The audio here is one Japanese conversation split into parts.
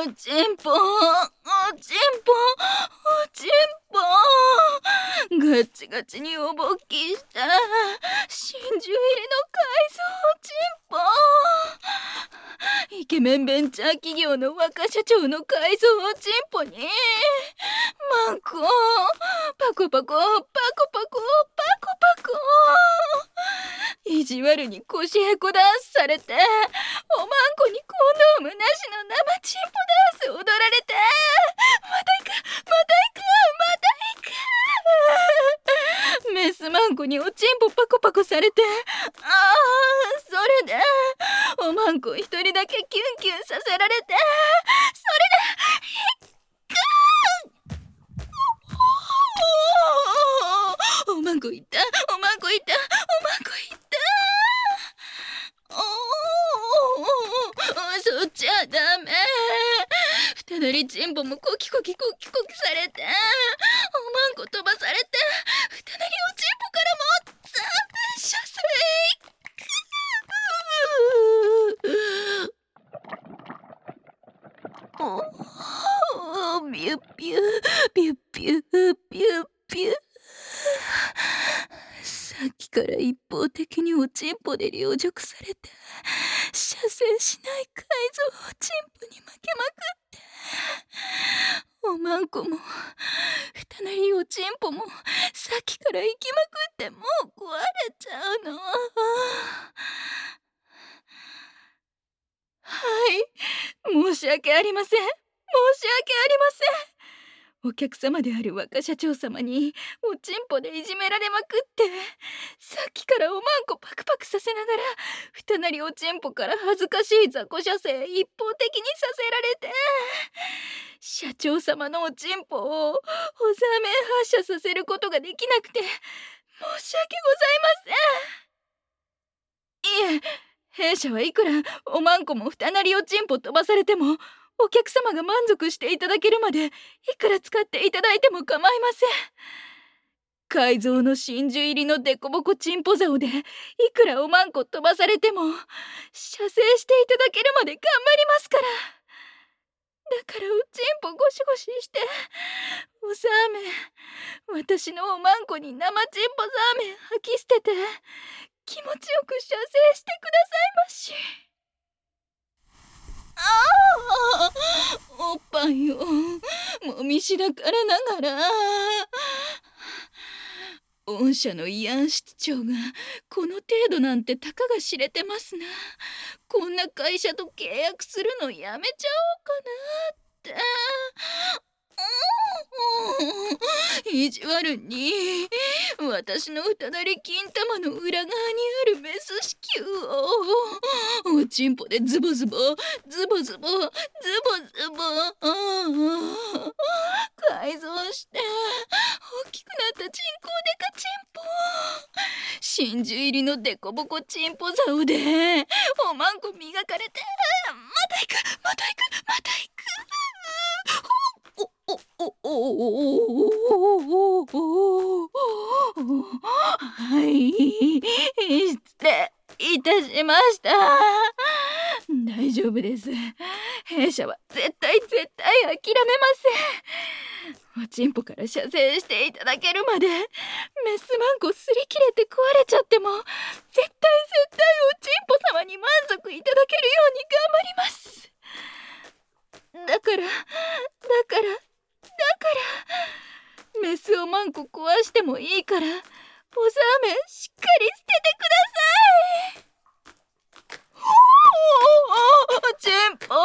おちんぽ、おちんぽ、おちんぽ。ガッチガチにおぼっきした真珠入りの海藻おちんぽ。イケメンベンチャー企業の若社長の海藻おちんぽにマンコパコパコパコパコパコパコ。意地悪に腰へこダンスされて、おまんこにコンドームなしの生チンポダンス踊られて、また行くまた行くまた行く。メスマンコにおちんぽパコパコされて、それでおまんこ一人だけキュンキュンさせられて、それでおまんこいったおまんこいったおまんこいった。そっちゃダメ。二なりチンポもコキコキコキコキされて、おまんこ飛ばされて、二なりおちんぽからも残念射精。ビュッビュビュッビュビュッビュ。さっきから一方的におちんぽで凌辱されて、射精しない海藻おちんぽに負けまくって、おまんこも二なりおちんぽもさっきから行きまくってもう壊れちゃうの。はい、申し訳ありません。申し訳ありません。お客様である若社長様におちんぽでいじめられまくって、さっきからおまんこパクパクさせながら二なりおちんぽから恥ずかしい雑魚射精一方的にさせられて、社長様のおちんぽをおざめ発射させることができなくて申し訳ございません。いえ、弊社はいくらおまんこも二なりおちんぽ飛ばされても、お客様が満足していただけるまでいくら使っていただいても構いません。海藻の真珠入りのデコボコチンポ竿でいくらおまんこ飛ばされても射精していただけるまで頑張りますから。だからおちんぽゴシゴシしておさめ、私のおまんこに生チンポザーメン吐き捨てて気持ちよく射精してくださいまし。おっぱいをもみしだからながら、御社の慰安室長がこの程度なんてたかが知れてますな。こんな会社と契約するのやめちゃおうかなって。意地悪に私の二なり金玉の裏側にあるメス子宮をおちんぽでズボズボズボズボズボズボ改造して大きくなったチンコデカチンポ、真珠入りのデコボコチンポ竿でおまんこ磨かれて、また行くまた行くまた行く。はい、失礼いたしました。大丈夫です。弊社は絶対諦めません。おちんぽから射精していただけるまでメスマンコ擦り切れて壊れちゃっても絶対おちんぽ様に満足いただけるように頑張ります。だからメスおまんこ壊してもいいからおざめしっかり捨ててください。チンポ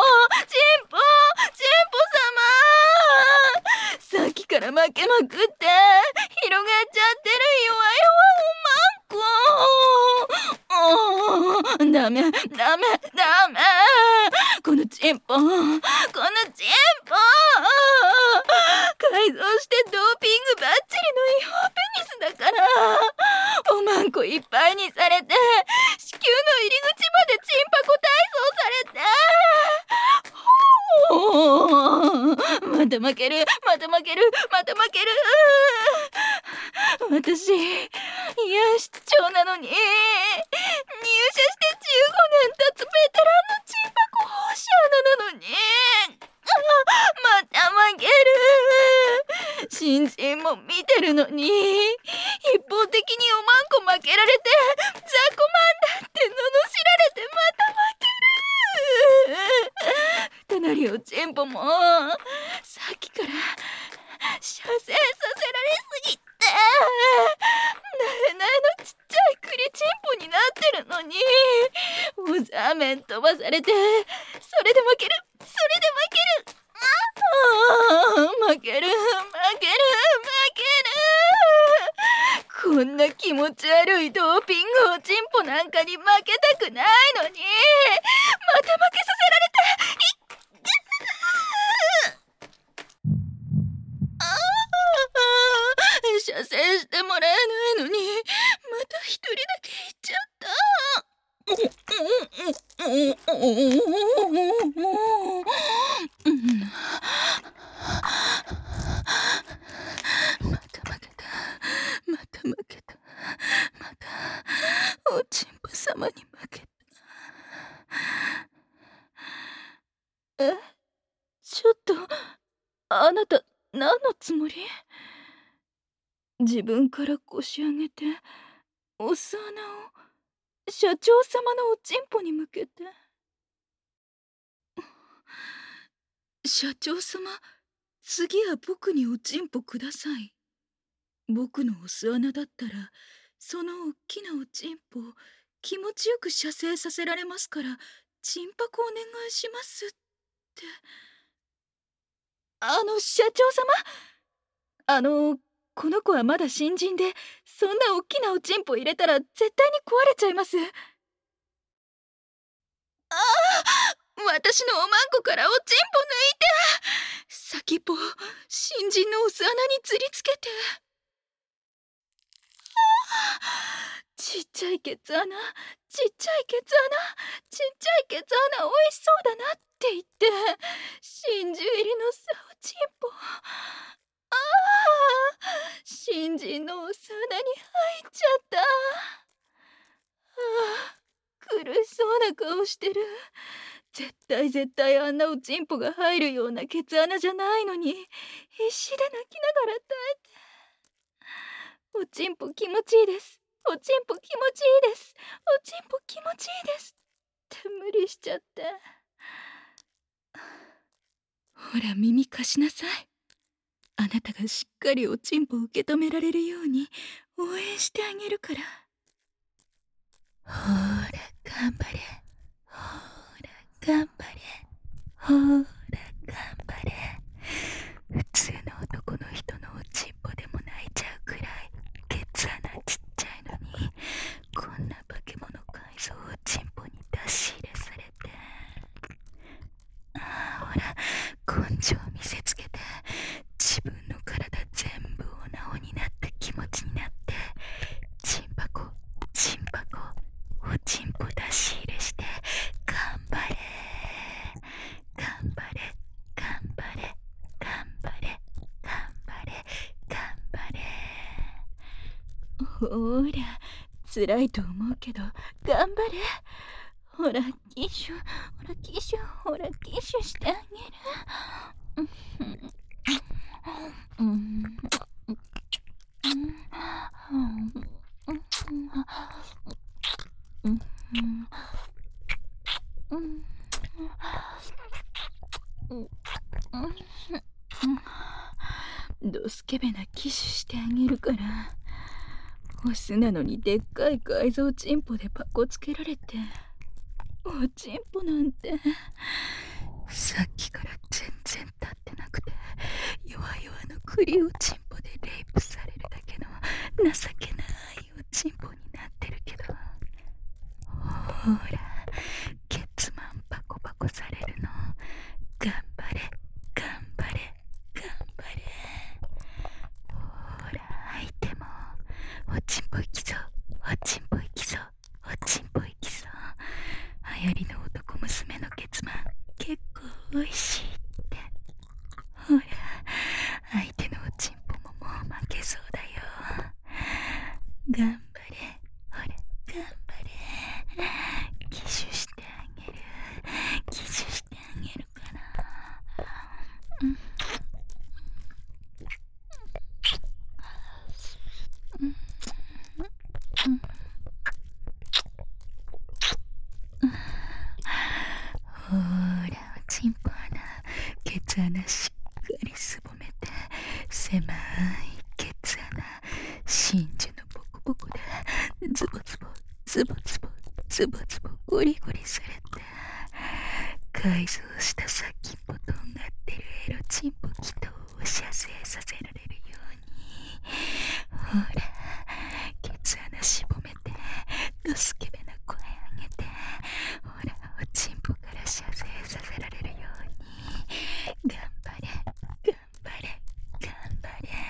様、さっきから負けまくって広がっちゃってる弱いおまんこ。ダメこのチンポ改造してドーピングバッチリの違法ペニスだからおまんこいっぱいにされて子宮の入り口までチンパコ体操されてまた負ける私慰安室長なのに入社して15年経つベテランのチンパコ放射穴なのにも見てるのに一方的におまんこ負けられて雑魚マンだって罵られてまた負ける。二人おちんぽもさっきから射精させられすぎてなえなえのちっちゃいクリチンポになってるのにおざめん飛ばされて、それで負ける、それで負ける、負ける負ける負ける。こんな気持ち悪いドーピングおちんぽなんかに負けたくないのにまた負けさせられて射精してもらえないのにまた一人だけ行っちゃった。また負けた、また負けた、またおちんぽ様に負けた。ちょっとあなた何のつもり？自分から腰上げてお巣穴を社長様のおちんぽに向けて。社長様、次は僕におちんぽください。僕のお巣穴だったらそのおっきなおちんぽを気持ちよく射精させられますからチンパコお願いしますって。社長様、この子はまだ新人でそんなおっきなおちんぽ入れたら絶対に壊れちゃいます。私のおまんこからおちんぽ抜いて先っぽを新人のお巣穴に釣りつけて。ちっちゃいケツ穴、ちっちゃいケツ穴、ちっちゃいケツ穴おいしそうだなって言って真珠入りのさおちんぽ、新人のお巣穴に入っちゃった。苦しそうな顔してる。絶対あんなおちんぽが入るようなケツ穴じゃないのに必死で泣きながら耐えて。おちんぽ気持ちいいです、おちんぽ気持ちいいです、おちんぽ気持ちいいですって無理しちゃって。ほら耳貸しなさい。あなたがしっかりおちんぽ受け止められるように応援してあげるから。ほら頑張れ、ほら頑張れ、ほら頑張れ。普通の男の人のおちんぽでも泣いちゃうくらいケツ穴ちっちゃいのにこんな化け物改造おちんぽに出し入れされて。ほら根性見せつけて自分の体全部おなおになって気持ちになってチンパコチンパコおちんぽ出し入れして頑張れ頑張れ頑張れ頑張れ頑張れ頑張れ。ほら辛いと思うけど頑張れ。ほらキッシュ、ほらキッシュ、ほらキッシュしてあげる。ドスケベなキッシュしてあげるから。オスなのにでっかい改造チンポでパコつけられておちんぽなんてさっきから全然立ってなくて弱々のクリおちんぽでレイプされるだけの情けないおちんぽになってるけど、ほらケツマンパコパコされるの頑張れ頑張れ頑張れ。ほら相手もおちんぽいきそうおちんぽいきそうおちんぽいきそう。流行りの男娘のケツマン結構おいしいって。ほら相手のおちんぽももう負けそうだよ。頑張れほら頑張れ。キシュしてあげるキシュしてあげるから。 ズボズボゴリゴリされて、改造した先っぽとんがってるエロチンポ気筒を射精させられるように、ほらケツ穴しぼめてドスケベな声上げて、ほらおちんぽから射精させられるように、頑張れ頑張れ頑張れ。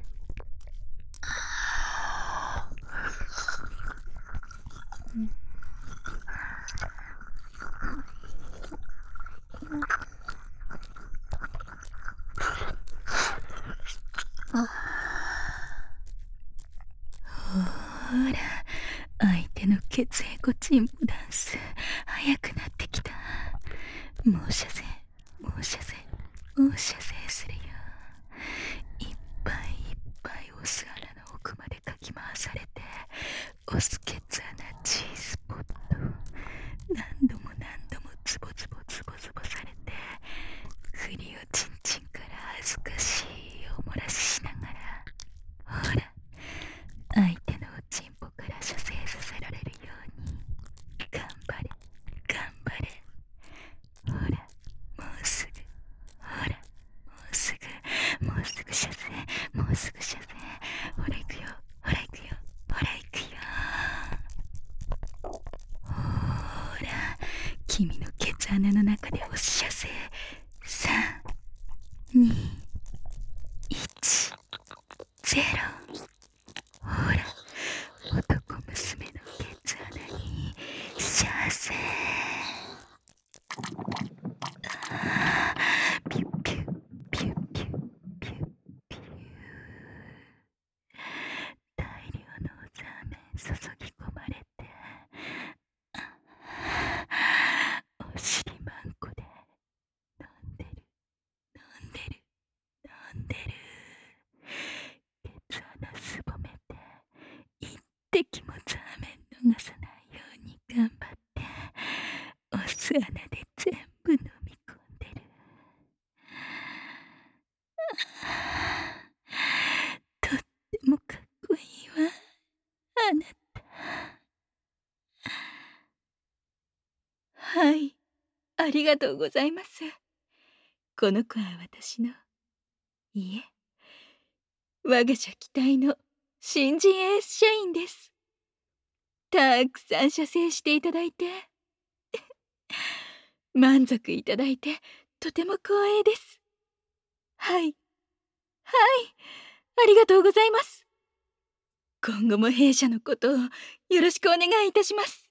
ほら相手のケツエコチンポダンス速くなってきた。もう射精もう射精もう射精するよ。いっぱいいっぱいオス穴の奥までかき回されて、オスケツ穴 G スポット何度も何度もズボズボズボズボされて、クリをチンチンから恥ずかしいおもらししながら、ほら相手のおちんぽから射精させられるように、頑張れ頑張れ。ほらもうすぐ、ほらもうすぐもうすぐ射精もうすぐ射精。ほら行くよほら行くよほら行くよ。ほら君のケツ穴の中で押す射精。3、2、1、0。ほら男娘のケツ穴に射精。ピュッピュッピュッピュッピュッピュッ。大量のザーメン注ぎ込まれて、お尻マンコで飲んでる飲んでる飲んでる。ケツ穴すぼめて一滴もザーメン逃さないように頑張って、お巣穴で全部飲み込んでる。とってもかっこいいわあなた。はい、ありがとうございます。この子は私の、いえ、我が社期待の新人エース社員です。たくさん射精していただいて満足いただいてとても光栄です。はい、はい、ありがとうございます。今後も弊社のことをよろしくお願いいたします。